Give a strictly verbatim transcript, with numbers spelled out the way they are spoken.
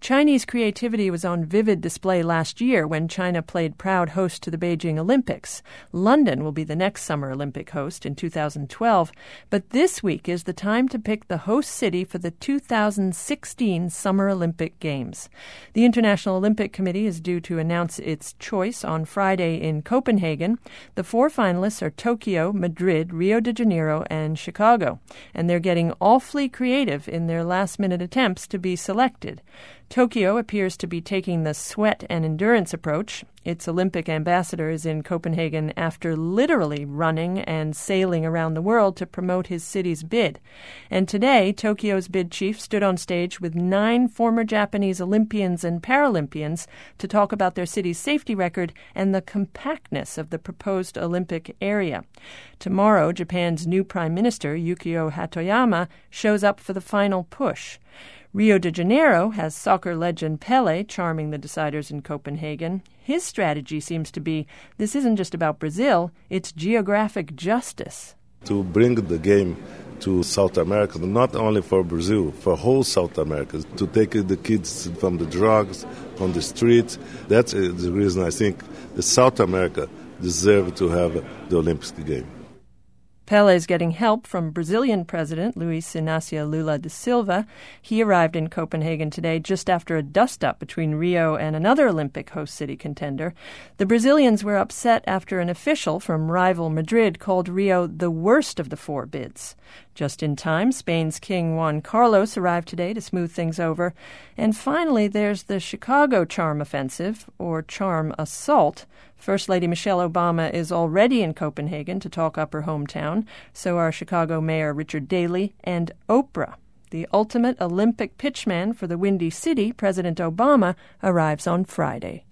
Chinese creativity was on vivid display last year when China played proud host to the Beijing Olympics. London will be the next Summer Olympic host in two thousand twelve, but this week is the time to pick the host city for the two thousand sixteen Summer Olympic Games. The International Olympic Committee is due to announce its choice on Friday in Copenhagen. The four finalists are Tokyo, Madrid, Rio de Janeiro, and Chicago, and they're getting awfully creative in their last-minute attempts to be selected. Tokyo appears to be taking the sweat and endurance approach. Its Olympic ambassador is in Copenhagen after literally running and sailing around the world to promote his city's bid. And today, Tokyo's bid chief stood on stage with nine former Japanese Olympians and Paralympians to talk about their city's safety record and the compactness of the proposed Olympic area. Tomorrow, Japan's new Prime Minister, Yukio Hatoyama, shows up for the final push. Rio de Janeiro has soccer legend Pelé charming the deciders in Copenhagen. His strategy seems to be, this isn't just about Brazil, it's geographic justice. To bring the game to South America, not only for Brazil, for whole South America, to take the kids from the drugs, from the streets. That's the reason I think that South America deserves to have the Olympic game. Pelé is getting help from Brazilian President Luiz Inácio Lula da Silva. He arrived in Copenhagen today just after a dust-up between Rio and another Olympic host city contender. The Brazilians were upset after an official from rival Madrid called Rio the worst of the four bids. Just in time, Spain's King Juan Carlos arrived today to smooth things over. And finally, there's the Chicago charm offensive, or charm assault. First Lady Michelle Obama is already in Copenhagen to talk up her hometown. So are Chicago Mayor Richard Daley and Oprah. The ultimate Olympic pitchman for the Windy City, President Obama, arrives on Friday.